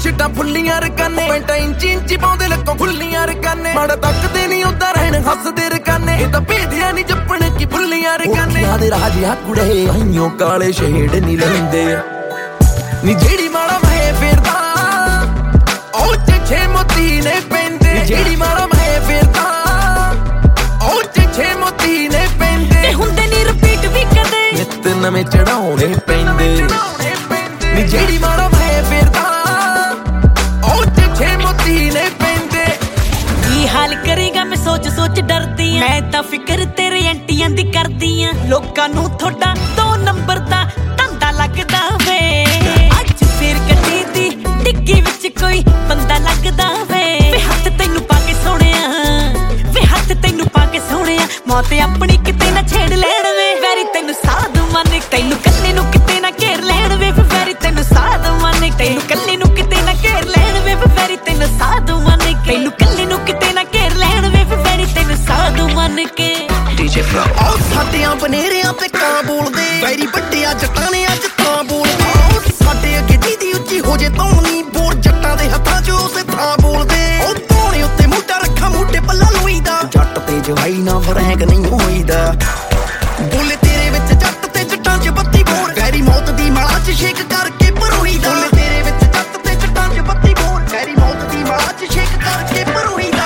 ਟੀ-ਸ਼ਰਟਾਂ ਫੁੱਲੀਆਂ ਰਕਾਨੇ, ਪੈਂਟਾਂ ਇੰਚੀ ਪਾਉਂਦੇ ਲੱਕੋਂ ਫੁੱਲੀਆਂ ਰਕਾਨੇ, ਮਾੜਾ ਤੱਕਦੇ ਨਹੀਂ ਉਦਾਂ ਰਹਿਣ ਹੱਸਦੇ ਰਕਾਨੇ, ਇਹ ਤਾਂ ਭੇਦਿਆ ਨਹੀਂ ਜੱਪਣ ਕੀ ਫੁੱਲੀਆਂ ਰਕਾਨੇ। ਉਹਨਾਂ ਦੇ ਰਾਜਿਆ ਕੁੜੇ ਆਈਓ ਕਾਲੇ ਸ਼ੇਡ ਨਹੀਂ ਲੈਂਦੇ ਨੀ, ਜਿਹੜੀ ਮਾੜਾ ਮੈਂ ਫੇਰਦਾ ਉਹ ਛੇ ਮੋਤੀ ਨੇ ਪੈਂਦੇ, ਜਿਹੜੀ ਮਾੜਾ ਮੈਂ ਫੇਰਦਾ ਉਹ ਛੇ ਮੋਤੀ ਨੇ ਪੈਂਦੇ, ਤੇ ਹੁੰਦੇ ਨਹੀਂ ਰਿਪੀਟ ਵੀ ਕਦੇ, ਨਿੱਤ ਨਵੇਂ ਚੜਾਉਣੇ ਪੈਂਦੇ ਨੀ, ਜਿਹੜੀ ਮਾੜਾ ਮੈਂ ਫੇਰਦਾ ਉਹ ਛੇ ਮੋਤੀ ਨੇ ਪੈਂਦੇ। ਕੀ ਹਾਲ ਕਰੇਗਾ ਮੈਂ ਸੋਚ ਸੋਚ ਡਰਦੀ ਆਂ, ਮੈਂ ਤਾਂ ਫਿਕਰ ਤੇਰੇ ਐਂਟੀਆਂ ਦੀ ਕਰਦੀ ਆਂ, ਲੋਕਾਂ ਨੂੰ ਥੋੜਾ 2 ਨੰਬਰ ਦਾ ਧੰਦਾ ਲੱਗਦਾ ਵੇ, ਅੱਜ ਫੇਰ ਗੱਡੀ ਦੀ ਡਿੱਗੀ ਵਿੱਚ ਕੋਈ ਬੰਦਾ ਲੱਗਦਾ ਵੇ, ਵੇ ਹੱਥ ਤੈਨੂੰ ਪਾ ਕੇ ਸੋਹਣਿਆ, ਵੇ ਹੱਥ ਤੈਨੂੰ ਪਾ ਕੇ ਸੋਹਣਿਆ, ਮੌਤ ਆਪਣੀ ਕਿਤੇ ਨਾ ਛੇੜ ਲੈਣ ਵੇ, ਵੈਰੀ ਤੈਨੂੰ ਸਾਧ ਮੰਨ, ਤੈਨੂੰ ਕੱਲੇ ਨੂੰ ਕਿਤੇ ਨਾ ਘੇਰ ਲੈਣ ਵੇ, ਵੈਰੀ ਤੈਨੂੰ ਸਾਧ ਮੰਨ, ਤੈਨੂੰ ਕੱਲੇ ਨੂੰ ਕਿਤੇ ਨਾ ਘੇਰ ਲੈਣ ਵੇ, ਵੈਰੀ ਤੈਨੂੰ ਸਾਧ ਮੰਨ, ਤੈਨੂੰ ਕੱਲੇ ਨੂੰ ਕਿਤੇ ਨਾ ਘੇਰ ਲੈਣ ਵੇ, ਵੈਰੀ ਤੈਨੂੰ ਸਾਧ ਮੰਨ ਕੇ। ਡੀਜੇ ਫਲੋ ਉਹ ਸਾਡਿਆਂ ਬਨੇਰਿਆਂ ਤੇ ਕਾਂ ਬੋਲਦੇ, ਵੈਰੀ ਵੱਡਿਆ ਜੱਟਾਂ ਨੇ ਅੱਜ ਤਾਂ ਬੋਲਦੇ, ਸਾਡੇ ਅੱਗੇ ਜਿਹਦੀ ਉੱਚੀ ਹੋ ਜੇ ਤੌਣੀ ਬੋਲ, ਜੱਟਾਂ ਦੇ ਹੱਥਾਂ 'ਚ ਉਸੇ ਥਾਂ ਬੋਲਦੇ, ਉਹ ਧੋਣੇ ਉੱਤੇ ਮੋਢਾ ਰੱਖਾ ਮੋਢੇ ਪੱਲਾ ਲੋਈਦਾ, ਜੱਟ ਤੇ ਜਵਾਈ ਨਾ ਫਰੈਂਕ ਨਹੀਂ ਹੋਈਦਾ, ਬੋਲੇ ਤੇਰੇ ਵਿੱਚ ਜੱਟ ਤੇ ਜੱਟਾਂ 'ਚ ਬੱਤੀ ਬੋਰ, ਵੈਰੀ ਮੌਤ ਦੀ ਮਾਲਾ 'ਚ ਛੇਕ ਕਰਕੇ ਭਰੋਈਦਾ, ਬੋਲੇ ਤੇਰੇ ਵਿੱਚ ਜੱਟ ਤੇ ਜੱਟਾਂ 'ਚ ਬੱਤੀ ਬੋਰ, ਵੈਰੀ ਮੌਤ ਦੀ ਮਾਲਾ 'ਚ ਛੇਕ ਕਰਕੇ ਭਰੋਈਦਾ।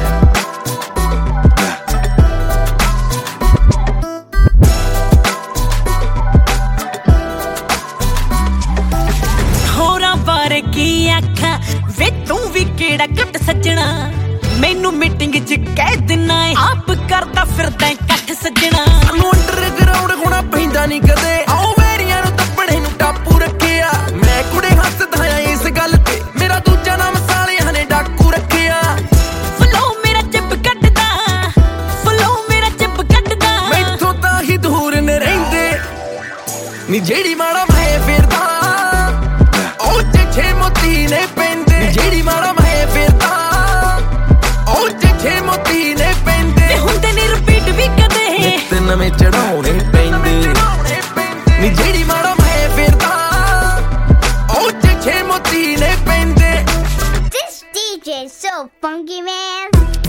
ਹੋਰਾਂ ਬਾਰੇ ਕੀ ਆਖਾਂ ਵੇ ਤੂੰ ਵੀ ਕਿਹੜਾ ਘੱਟ ਸੱਜਣਾ, ਮੈਨੂੰ ਮੀਟਿੰਗ 'ਚ ਕਹਿ ਦਿਨਾ ਏ ਆਪ ਕਰਦਾ ਫਿਰਦਾ ਇਕੱਠ ਸੱਜਣਾ, ਸਾਨੂੰ ਅੰਡਰਗਰਾਉਂਡ ਹੋਣਾ ਪੈਂਦਾ ਨਹੀਂ ਕਦੇ, ਆਓ ਵੈਰੀਆਂ ਨੂੰ ਤੱਪੜੇ ਨੂੰ ਟਾਪੂ ਰੱਖਿਆ, ਮੈਂ ਕੁੜੇ ਹੱਸਦਾ ਆ ਇਸ ਗੱਲ ਤੇ, ਮੇਰਾ ਦੂਜਾ ਨਾਮ ਸਾਲਿਆਂ ਨੇ ਡਾਕੂ ਰੱਖਿਆ, ਫਲੋ ਮੇਰਾ ਚਿੱਬ ਕੱਢਦਾ, ਫਲੋ ਮੇਰਾ ਚਿੱਬ ਕੱਢਦਾ, ਮੈਥੋਂ ਤਾਂ ਹੀ ਦੂਰ ਨੇ ਰਹਿੰਦੇ ਨੀ, ਜਿਹੜੀ ਮਾੜਾ ਮੈਂ ਫੇਰਦਾ ਉਹ ਛੇ ਮੋਤੀ ਨੇ ਪੈਂਦੇ, ਜਿਹੜੀ ਮਾੜਾ ਮੈਂ ਫੇਰਦਾ ਉਹ ਛੇ ਮੋਤੀ ਨੇ ਪੈਂਦੇ, ਤੇ ਹੁੰਦੇ ਨਹੀਂ ਰਿਪੀਟ ਵੀ ਕਦੇ, ਨਿੱਤ ਨਵੇਂ ਚੜਾਉਣੇ ਪੈਂਦੇ ਨੀ, ਜਿਹੜੀ ਮਾੜਾ ਮੈਂ ਫੇਰਦਾ ਉਹ ਛੇ ਮੋਤੀ ਨੇ ਪੈਂਦੇ। This DJ is so funky, man.